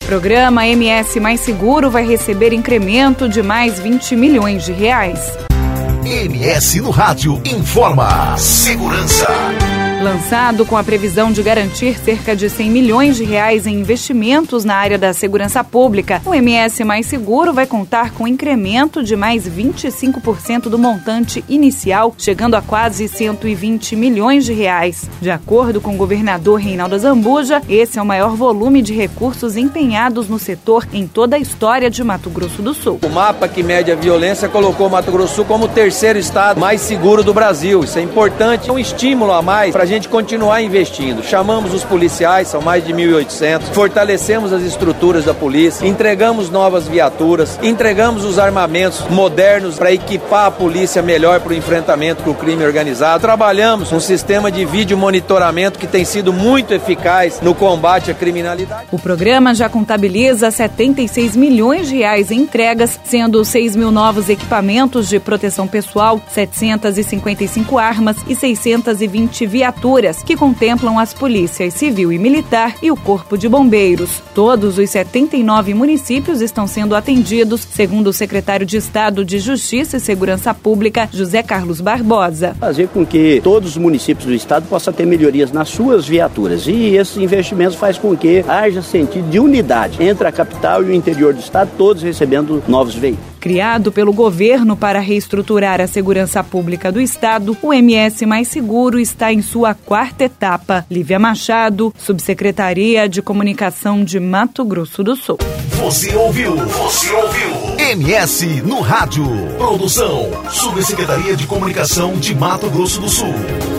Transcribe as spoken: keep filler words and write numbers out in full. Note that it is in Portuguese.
Programa M S Mais Seguro vai receber incremento de mais vinte milhões de reais. M S no Rádio informa segurança. Lançado com a previsão de garantir cerca de cem milhões de reais em investimentos na área da segurança pública, o M S Mais Seguro vai contar com incremento de mais vinte e cinco por cento do montante inicial, chegando a quase cento e vinte milhões de reais. De acordo com o governador Reinaldo Azambuja, esse é o maior volume de recursos empenhados no setor em toda a história de Mato Grosso do Sul. O mapa que mede a violência colocou Mato Grosso do Sul como o terceiro estado mais seguro do Brasil. Isso é importante, um estímulo a mais para a gente continuar investindo. Chamamos os policiais, são mais de mil e oitocentos, fortalecemos as estruturas da polícia, entregamos novas viaturas, entregamos os armamentos modernos para equipar a polícia melhor para o enfrentamento com o crime organizado. Trabalhamos um sistema de vídeo monitoramento que tem sido muito eficaz no combate à criminalidade. O programa já contabiliza setenta e seis milhões de reais em entregas, sendo seis mil novos equipamentos de proteção pessoal, setecentas e cinquenta e cinco armas e seiscentas e vinte viaturas, que contemplam as polícias civil e militar e o Corpo de Bombeiros. Todos os setenta e nove municípios estão sendo atendidos, segundo o secretário de Estado de Justiça e Segurança Pública, José Carlos Barbosa. Fazer com que todos os municípios do estado possam ter melhorias nas suas viaturas, e esses investimentos faz com que haja sentido de unidade entre a capital e o interior do estado, todos recebendo novos veículos. Criado pelo governo para reestruturar a segurança pública do estado, o M S Mais Seguro está em sua quarta etapa. Lívia Machado, Subsecretaria de Comunicação de Mato Grosso do Sul. Você ouviu? Você ouviu? M S no Rádio. Produção, Subsecretaria de Comunicação de Mato Grosso do Sul.